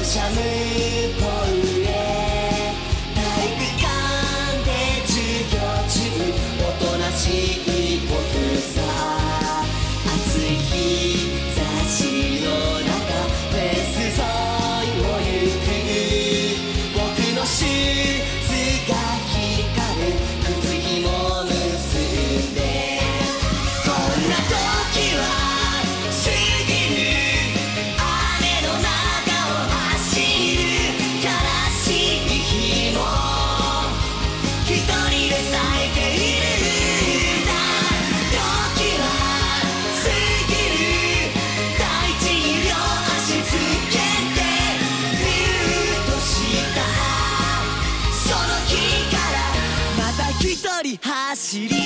車向こうへ体育館で授業中おとなしい僕さ暑い日差しの中フェンス沿いを行く僕のシューズが光る靴ひも結んでこんな時は過ぎる雨の中を走る悲しい日も一人で咲いているんだ時は過ぎる大地に両足つけてミュートしたその日からまた一人走り